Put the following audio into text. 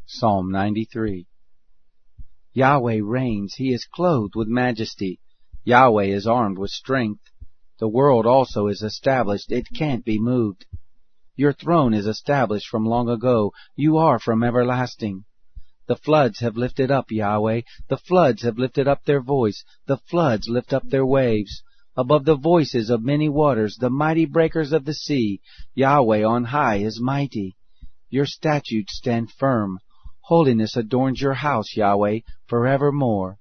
Psalm 93. Yahweh reigns, He is clothed with majesty. Yahweh is armed with strength. The world also is established, it can't be moved. Your throne is established from long ago, you are from everlasting. The floods have lifted up, Yahweh, the floods have lifted up their voice, the floods lift up their waves. Above the voices of many waters, the mighty breakers of the sea, Yahweh on high is mighty. Your statutes stand firm. Holiness adorns your house, Yahweh, forevermore.